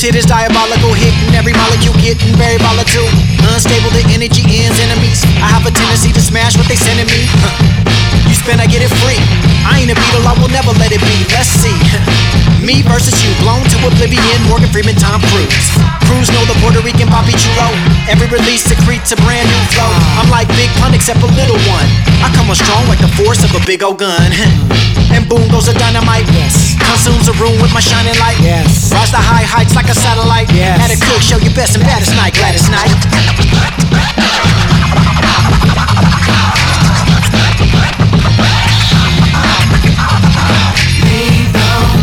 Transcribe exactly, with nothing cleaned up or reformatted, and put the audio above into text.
shit is diabolical, hitting every molecule, getting very volatile. Unstable, the energy ends enemies. I have a tendency to smash what they sending me. You spend, I get it free. I ain't a Beatle, I will never let it be. Let's see. Me versus you, blown to oblivion. Morgan Freeman, Tom Cruise. Cruise know the Puerto Rican Bobby Chulo. Every release secretes a brand new flow. I'm like Big Pun except a little one. I come on strong like the force of a big old gun. And boom goes a dynamite. Yes. Consumes a room with my shining light. Yes. Rise to high heights like a satellite. Yes. At a cook, show your best and baddest night, Gladys Knight.